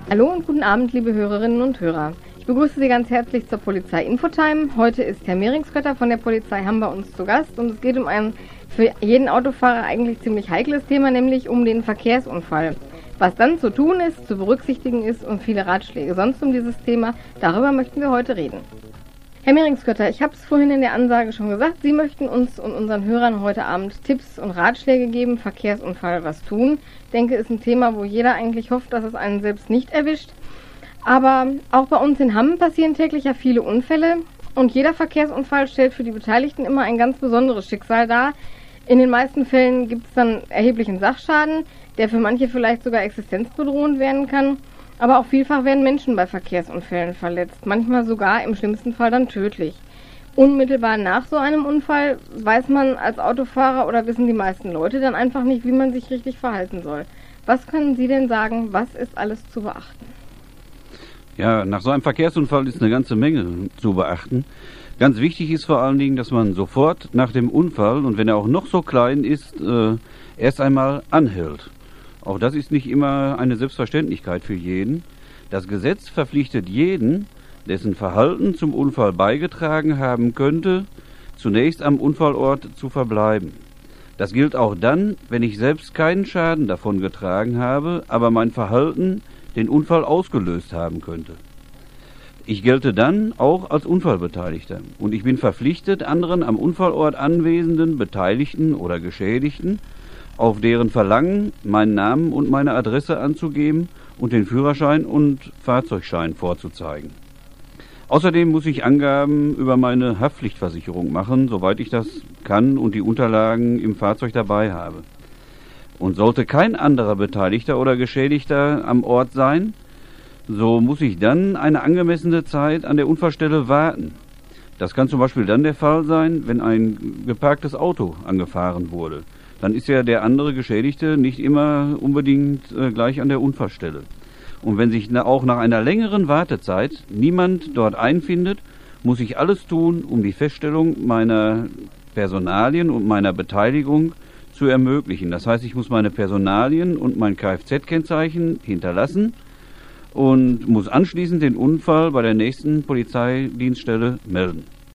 Hallo und guten Abend, liebe Hörerinnen und Hörer. Ich begrüße Sie ganz herzlich zur Polizei Infotime. Heute ist Herr Mehringskötter von der Polizei Hamm bei uns zu Gast und es geht um ein für jeden Autofahrer eigentlich ziemlich heikles Thema, nämlich um den Verkehrsunfall. Was dann zu tun ist, zu berücksichtigen ist und viele Ratschläge sonst um dieses Thema, darüber möchten wir heute reden. Herr Mehringskötter, ich habe es vorhin in der Ansage schon gesagt, Sie möchten uns und unseren Hörern heute Abend Tipps und Ratschläge geben, Verkehrsunfall was tun. Ich denke, es ist ein Thema, wo jeder eigentlich hofft, dass es einen selbst nicht erwischt. Aber auch bei uns in Hamm passieren täglich ja viele Unfälle und jeder Verkehrsunfall stellt für die Beteiligten immer ein ganz besonderes Schicksal dar. In den meisten Fällen gibt es dann erheblichen Sachschaden, der für manche vielleicht sogar existenzbedrohend werden kann. Aber auch vielfach werden Menschen bei Verkehrsunfällen verletzt, manchmal sogar im schlimmsten Fall dann tödlich. Unmittelbar nach so einem Unfall weiß man als Autofahrer oder wissen die meisten Leute dann einfach nicht, wie man sich richtig verhalten soll. Was können Sie denn sagen, was ist alles zu beachten? Ja, nach so einem Verkehrsunfall ist eine ganze Menge zu beachten. Ganz wichtig ist vor allen Dingen, dass man sofort nach dem Unfall, und wenn er auch noch so klein ist, erst einmal anhält. Auch das ist nicht immer eine Selbstverständlichkeit für jeden. Das Gesetz verpflichtet jeden, dessen Verhalten zum Unfall beigetragen haben könnte, zunächst am Unfallort zu verbleiben. Das gilt auch dann, wenn ich selbst keinen Schaden davon getragen habe, aber mein Verhalten den Unfall ausgelöst haben könnte. Ich gelte dann auch als Unfallbeteiligter und ich bin verpflichtet, anderen am Unfallort anwesenden Beteiligten oder Geschädigten auf deren Verlangen meinen Namen und meine Adresse anzugeben und den Führerschein und Fahrzeugschein vorzuzeigen. Außerdem muss ich Angaben über meine Haftpflichtversicherung machen, soweit ich das kann und die Unterlagen im Fahrzeug dabei habe. Und sollte kein anderer Beteiligter oder Geschädigter am Ort sein, so muss ich dann eine angemessene Zeit an der Unfallstelle warten. Das kann zum Beispiel dann der Fall sein, wenn ein geparktes Auto angefahren wurde. Dann ist ja der andere Geschädigte nicht immer unbedingt gleich an der Unfallstelle. Und wenn sich auch nach einer längeren Wartezeit niemand dort einfindet, muss ich alles tun, um die Feststellung meiner Personalien und meiner Beteiligung zu ermöglichen. Das heißt, ich muss meine Personalien und mein Kfz-Kennzeichen hinterlassen und muss anschließend den Unfall bei der nächsten Polizeidienststelle melden.